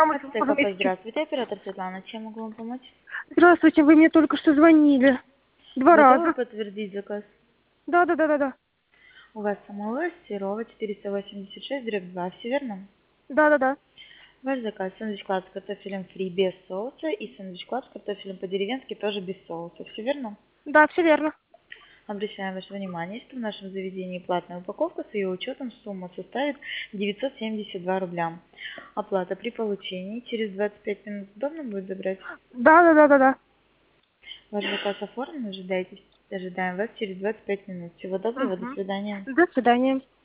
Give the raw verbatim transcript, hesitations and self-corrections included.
АТТ КП, здравствуйте, оператор Светлана, чем могу вам помочь? Здравствуйте, вы мне только что звонили. Два Готовы раза. подтвердить заказ? Да, да, да, да, да. У вас самого Серова четыреста восемьдесят шесть дробь два, все верно? Да, да, да. Ваш заказ сэндвич-клад с картофелем фри без соуса и сэндвич-клад с картофелем по-деревенски тоже без соуса, все верно? Да, все верно. Обращаем ваше внимание, что в нашем заведении платная упаковка с ее учетом сумма составит девятьсот семьдесят два рубля. Оплата при получении через двадцать пять минут удобно будет забрать? Да, да, да, да, да. Ваш заказ оформлен, ожидайте, ожидаем вас через двадцать пять минут. Всего доброго, до Угу. свидания. До свидания.